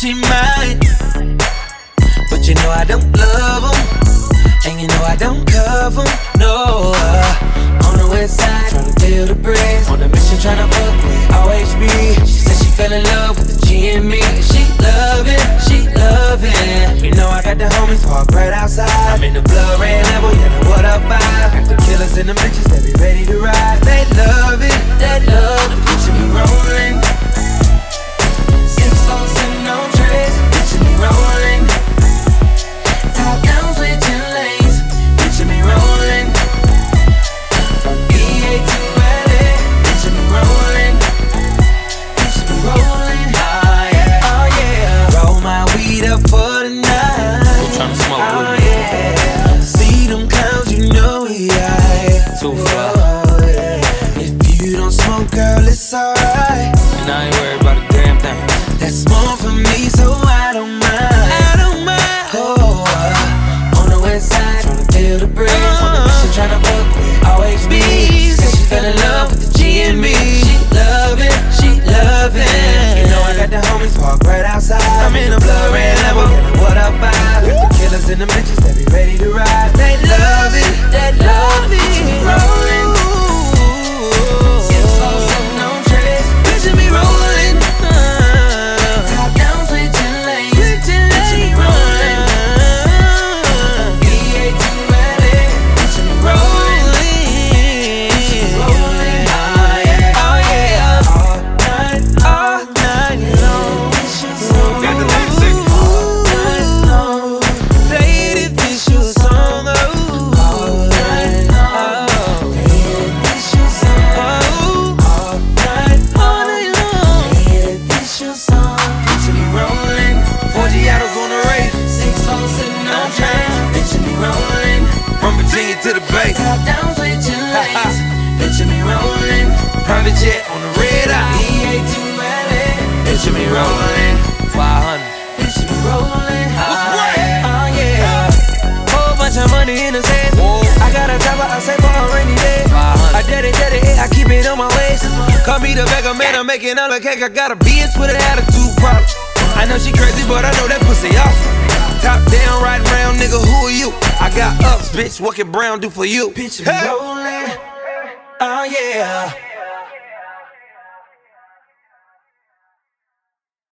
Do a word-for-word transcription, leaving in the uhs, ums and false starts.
she mine. But you know I don't love them, and you know I don't cover them, no. uh, On the west side, tryna feel the breeze. On the mission, tryna fuck with O H B. She said she fell in love with the G and me. She love it, she love it. You know I got the homies parked right outside. I'm in the blood red level, yeah, the what up vibe. Got the killers and the bitches, they be ready to ride. They love it, they love the picture me rolling. Six four sitting on trays, picture me rolling. Top down switching lanes, picture me rolling. From V A to L A, picture me rolling. Picture me rolling, oh yeah, oh yeah. Roll my weed up for the night. I'm tryna smoke oh with me. yeah. See them clowns, you know we high. Too far. Oh, yeah. If you don't smoke, girl, it's alright. And I ain't worried about a damn thing. That's more for me, so I don't mind. I don't mind. Oh, uh, on the west side, tryna feel the breeze. Uh, on the mission, tryna fuck with O H B. Said she fell in love with the G and me. She love it, she love it. You know I got the homies parked right outside. I'm in the blood red level, yeah, what up vibe. Got the killers and the bitches, they be ready to ride. They love it, they love it. Picture me rolling. Six four sitting on trays, picture me rolling. Top down switching lanes, picture me rolling. V A to L A, picture me rolling. Picture me rolling, oh yeah, oh yeah. All night, all night long. Got the lady singing. All night long. Lady, this your song, oh. All night long. Lady, this your song, oh. All night, all night long. Lady, this your song. Picture me rolling. Four Giottos on the race. Six four sitting on train. Picture me rolling. From Virginia to the Bay. Top down switching lanes. Picture me rolling. Private jet on the red V eye. A to L A. Picture me rolling. five hundred. Picture me rolling. What's Oh, what? yeah, oh yeah. Whole bunch of money in the safe. Whoa. I got a chopper, I save for a rainy day. five hundred. I did it, did it, I keep it on my waist. Call me the beggar man, I'm making all the cake. I got a bitch with an attitude problem. I know she crazy, but I know that pussy awesome. Top down, riding round, nigga, who are you? I got ups, bitch, what can Brown do for you? Picture me Hey. rolling, oh yeah.